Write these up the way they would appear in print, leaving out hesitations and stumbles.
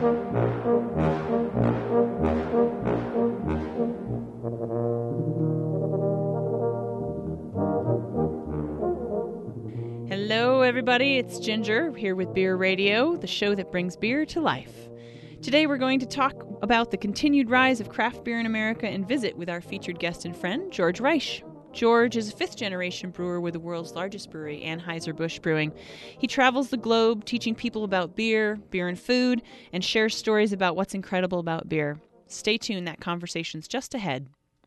Hello, everybody. It's Ginger here with Beer Radio, the show that brings beer to life. Today we're going to talk about the continued rise of craft beer in America and visit with our featured guest and friend, George Reich. George is a fifth-generation brewer with the world's largest brewery, Anheuser-Busch Brewing. He travels the globe teaching people about beer and food, and shares stories about what's incredible about beer. Stay tuned, that conversation's just ahead.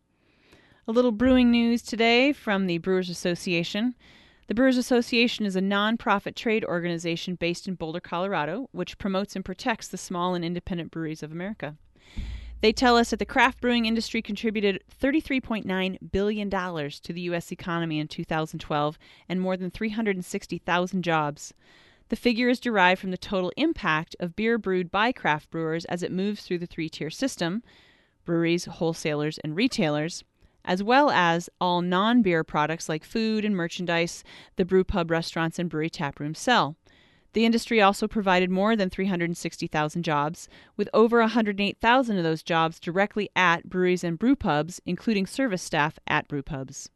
A little brewing news today from the Brewers Association. The Brewers Association is a non-profit trade organization based in Boulder, Colorado, which promotes and protects the small and independent breweries of America. They tell us that the craft brewing industry contributed $33.9 billion to the U.S. economy in 2012 and more than 360,000 jobs. The figure is derived from the total impact of beer brewed by craft brewers as it moves through the three-tier system, breweries, wholesalers, and retailers, as well as all non-beer products like food and merchandise the brew pub restaurants and brewery taprooms sell. The industry also provided more than 360,000 jobs, with over 108,000 of those jobs directly at breweries and brew pubs, including service staff at brew pubs.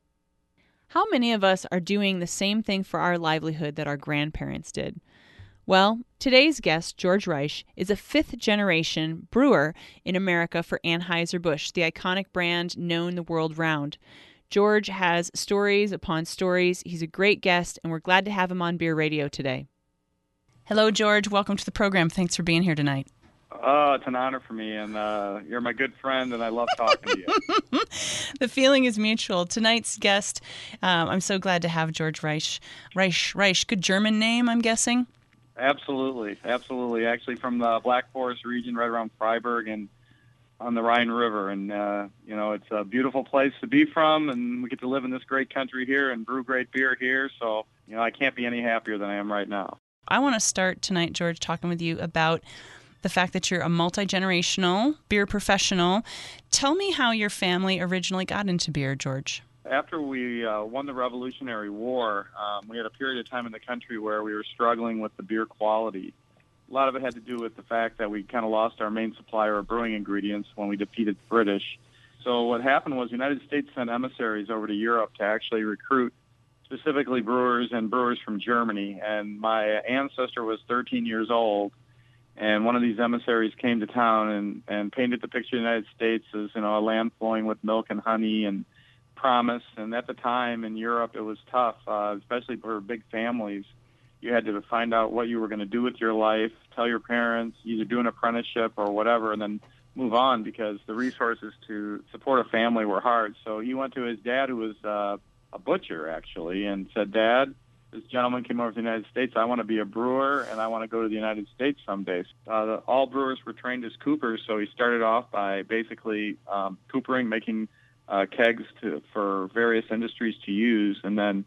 How many of us are doing the same thing for our livelihood that our grandparents did? Well, today's guest, George Reich, is a fifth-generation brewer in America for Anheuser-Busch, the iconic brand known the world round. George has stories upon stories. He's a great guest, and we're glad to have him on Beer Radio today. Hello, George. Welcome to the program. Thanks for being here tonight. Oh, it's an honor for me, and you're my good friend, and I love talking to you. The feeling is mutual. Tonight's guest, I'm so glad to have George Reich. Reich, good German name, I'm guessing? Absolutely. Actually, from the Black Forest region, right around Freiburg and on the Rhine River. And, it's a beautiful place to be from, and we get to live in this great country here and brew great beer here. So, I can't be any happier than I am right now. I want to start tonight, George, talking with you about the fact that you're a multi-generational beer professional. Tell me how your family originally got into beer, George. After we won the Revolutionary War, we had a period of time in the country where we were struggling with the beer quality. A lot of it had to do with the fact that we kind of lost our main supplier of brewing ingredients when we defeated the British. So what happened was the United States sent emissaries over to Europe to actually recruit specifically brewers and brewers from Germany. And my ancestor was 13 years old, and one of these emissaries came to town and painted the picture of the United States as, a land flowing with milk and honey and promise. And at the time in Europe, it was tough, especially for big families. You had to find out what you were going to do with your life, tell your parents, either do an apprenticeship or whatever, and then move on because the resources to support a family were hard. So he went to his dad, who was a butcher, actually, and said, "Dad, this gentleman came over to the United States. I want to be a brewer, and I want to go to the United States someday." All brewers were trained as coopers, so he started off by basically coopering, making kegs for various industries to use, and then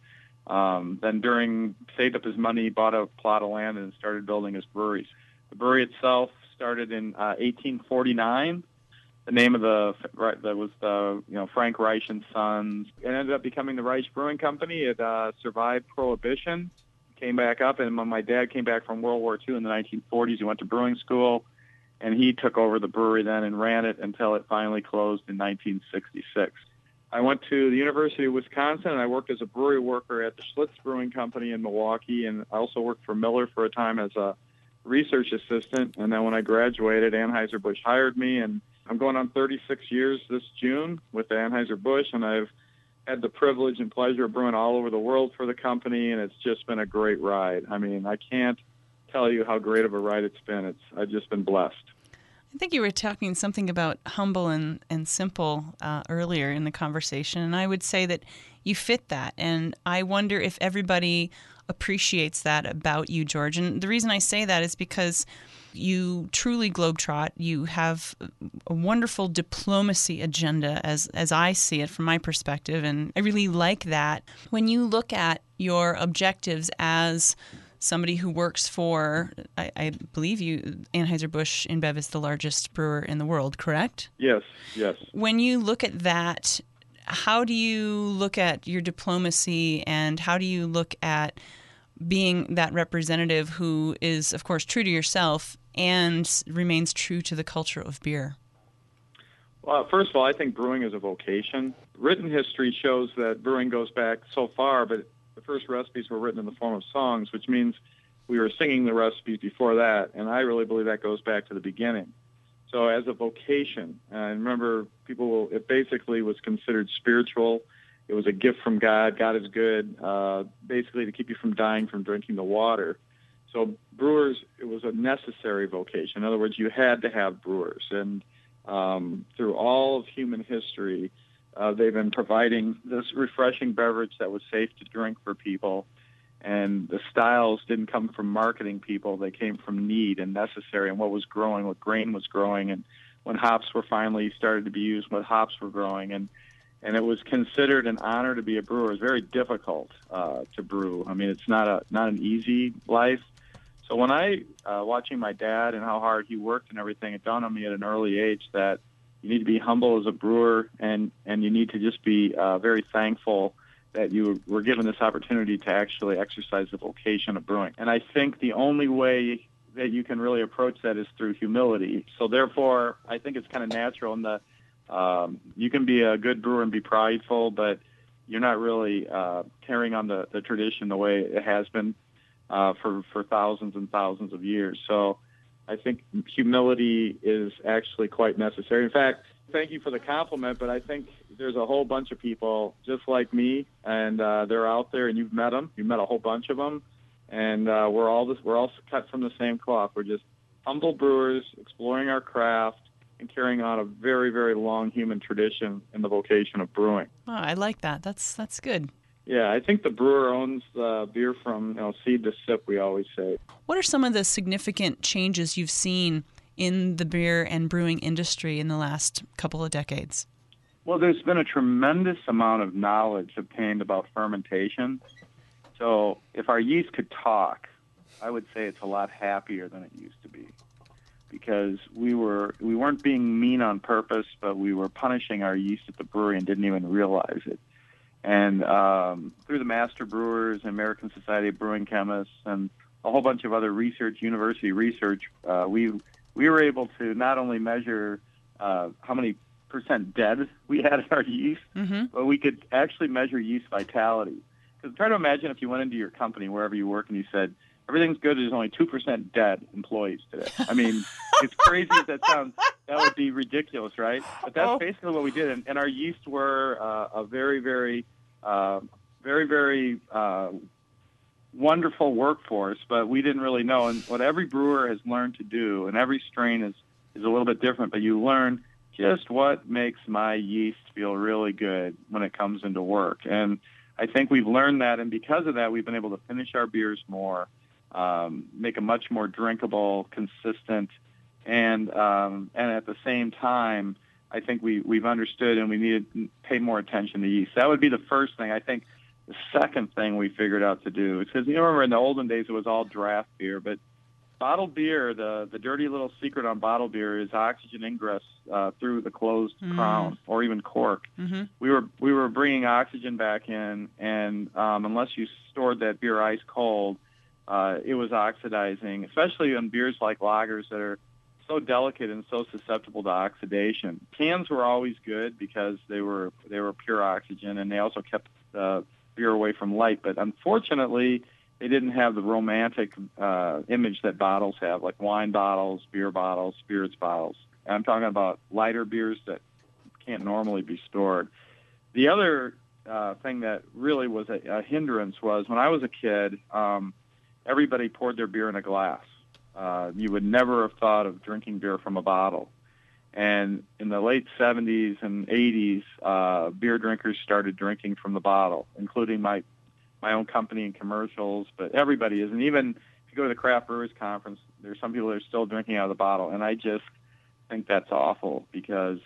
saved up his money, bought a plot of land, and started building his breweries. The brewery itself started in 1849. The name of that was Frank Reich and Sons. It ended up becoming the Reich Brewing Company. It survived Prohibition, came back up, and when my dad came back from World War II in the 1940s, he went to brewing school, and he took over the brewery then and ran it until it finally closed in 1966. I went to the University of Wisconsin, and I worked as a brewery worker at the Schlitz Brewing Company in Milwaukee, and I also worked for Miller for a time as a research assistant. And then when I graduated, Anheuser-Busch hired me, and I'm going on 36 years this June with Anheuser-Busch, and I've had the privilege and pleasure of brewing all over the world for the company, and it's just been a great ride. I mean, I can't tell you how great of a ride it's been. I've just been blessed. I think you were talking something about humble and simple earlier in the conversation, and I would say that you fit that, and I wonder if everybody appreciates that about you, George. And the reason I say that is because you truly globetrot. You have a wonderful diplomacy agenda, as I see it from my perspective, and I really like that. When you look at your objectives as somebody who works for, I believe Anheuser-Busch InBev is the largest brewer in the world, correct? Yes. When you look at that, how do you look at your diplomacy, and how do you look at being that representative who is, of course, true to yourself and remains true to the culture of beer? Well, first of all, I think brewing is a vocation. Written history shows that brewing goes back so far, but the first recipes were written in the form of songs, which means we were singing the recipes before that, and I really believe that goes back to the beginning. So as a vocation, and remember, it basically was considered spiritual. It was a gift from God. God is good, basically to keep you from dying from drinking the water. So brewers, it was a necessary vocation. In other words, you had to have brewers. And through all of human history, they've been providing this refreshing beverage that was safe to drink for people. And the styles didn't come from marketing people. They came from need and necessary and what was growing, what grain was growing. And when hops were finally started to be used, what hops were growing. And it was considered an honor to be a brewer. It was very difficult to brew. I mean, it's not an easy life. So when watching my dad and how hard he worked and everything, it dawned on me at an early age that you need to be humble as a brewer and you need to just be very thankful that you were given this opportunity to actually exercise the vocation of brewing. And I think the only way that you can really approach that is through humility. So therefore, I think it's kind of natural in that you can be a good brewer and be prideful, but you're not really carrying on the tradition the way it has been for thousands and thousands of years. So I think humility is actually quite necessary. In fact, thank you for the compliment, but I think there's a whole bunch of people just like me, and they're out there, and you've met them. You've met a whole bunch of them, and we're all cut from the same cloth. We're just humble brewers exploring our craft and carrying on a very, very long human tradition in the vocation of brewing. Oh, I like that. That's good. Yeah, I think the brewer owns the beer from seed to sip, we always say. What are some of the significant changes you've seen in the beer and brewing industry in the last couple of decades? Well, there's been a tremendous amount of knowledge obtained about fermentation. So if our yeast could talk, I would say it's a lot happier than it used to be, because we weren't being mean on purpose, but we were punishing our yeast at the brewery and didn't even realize it. And through the master brewers, American Society of Brewing Chemists, and a whole bunch of other university research, we were able to not only measure how many % dead we had in our yeast, but we could actually measure yeast vitality. Because try to imagine if you went into your company, wherever you work, and you said, everything's good, there's only 2% dead employees today. I mean, it's crazy as that sounds. That would be ridiculous, right? But that's basically what we did. And our yeast were a very, very, very, very wonderful workforce, but we didn't really know. And what every brewer has learned to do, and every strain is a little bit different, but you learn just what makes my yeast feel really good when it comes into work. And I think we've learned that, and because of that, we've been able to finish our beers more, make them much more drinkable, consistent, and at the same time, I think we've understood and we need to pay more attention to yeast. That would be the first thing. I think the second thing we figured out to do is, because you remember in the olden days it was all draft beer, but bottled beer, the dirty little secret on bottled beer is oxygen ingress through the closed crown or even cork. Mm-hmm. We were bringing oxygen back in, and unless you stored that beer ice cold, it was oxidizing, especially on beers like lagers that are so delicate and so susceptible to oxidation. Cans were always good because they were pure oxygen, and they also kept the beer away from light. But unfortunately, they didn't have the romantic image that bottles have, like wine bottles, beer bottles, spirits bottles. And I'm talking about lighter beers that can't normally be stored. The other thing that really was a hindrance was when I was a kid, everybody poured their beer in a glass. You would never have thought of drinking beer from a bottle. And in the late 70s and 80s, beer drinkers started drinking from the bottle, including my own company and commercials, but everybody is. And even if you go to the Craft Brewers Conference, there's some people that are still drinking out of the bottle. And I just think that's awful because,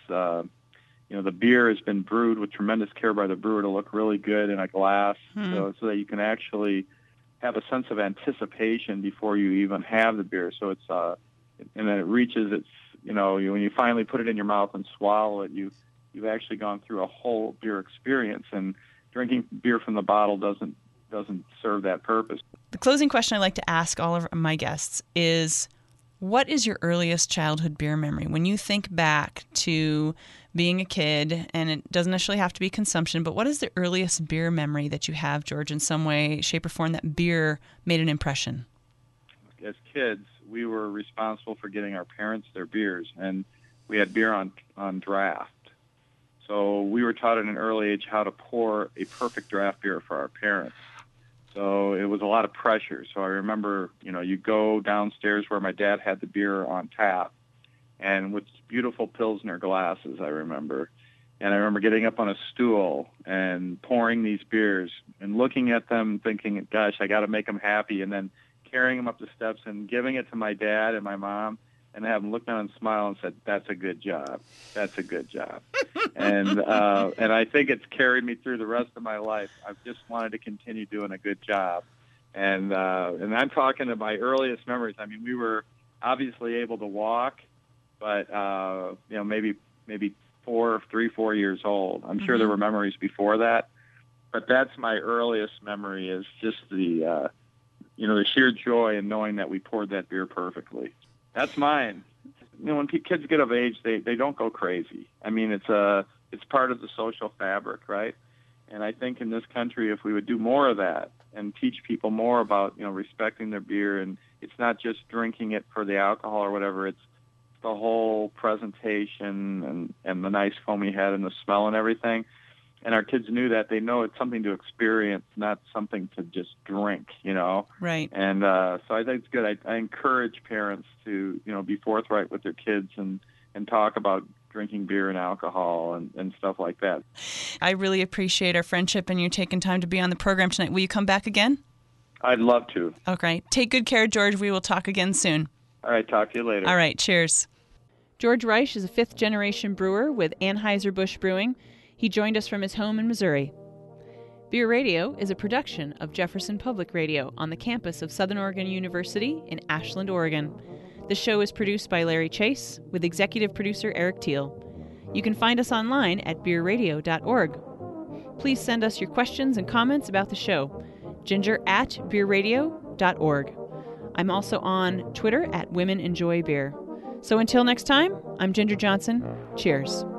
the beer has been brewed with tremendous care by the brewer to look really good in a glass so that you can actually have a sense of anticipation before you even have the beer. So it's, and then it reaches its, when you finally put it in your mouth and swallow it, you've actually gone through a whole beer experience. And drinking beer from the bottle doesn't serve that purpose. The closing question I like to ask all of my guests is, What is your earliest childhood beer memory? When you think back to being a kid, and it doesn't necessarily have to be consumption, but what is the earliest beer memory that you have, George, in some way, shape, or form that beer made an impression? As kids, we were responsible for getting our parents their beers, and we had beer on draft. So we were taught at an early age how to pour a perfect draft beer for our parents. So it was a lot of pressure. So I remember, you go downstairs where my dad had the beer on tap, and with beautiful Pilsner glasses, I remember. And I remember getting up on a stool and pouring these beers and looking at them thinking, gosh, I got to make them happy, and then carrying them up the steps and giving it to my dad and my mom and have them look down and smile and said, that's a good job. That's a good job. And I think it's carried me through the rest of my life. I've just wanted to continue doing a good job. And I'm talking to my earliest memories. I mean, we were obviously able to walk, but, maybe 4 years old. I'm sure there were memories before that, but that's my earliest memory, is just the sheer joy in knowing that we poured that beer perfectly. That's mine. When kids get of age, they don't go crazy. I mean, it's part of the social fabric, right? And I think in this country, if we would do more of that and teach people more about, respecting their beer, and it's not just drinking it for the alcohol or whatever, it's the whole presentation and the nice foamy head and the smell and everything. And our kids knew that. They know it's something to experience, not something to just drink, Right. And so I think it's good. I encourage parents to, be forthright with their kids and talk about drinking beer and alcohol and stuff like that. I really appreciate our friendship and you taking time to be on the program tonight. Will you come back again? I'd love to. Okay. Take good care, George. We will talk again soon. All right. Talk to you later. All right. Cheers. George Reich is a fifth-generation brewer with Anheuser-Busch Brewing. He joined us from his home in Missouri. Beer Radio is a production of Jefferson Public Radio on the campus of Southern Oregon University in Ashland, Oregon. The show is produced by Larry Chase with executive producer Eric Teal. You can find us online at beerradio.org. Please send us your questions and comments about the show. ginger@beerradio.org. I'm also on Twitter @WomenEnjoyBeer. So until next time, I'm Ginger Johnson. Cheers.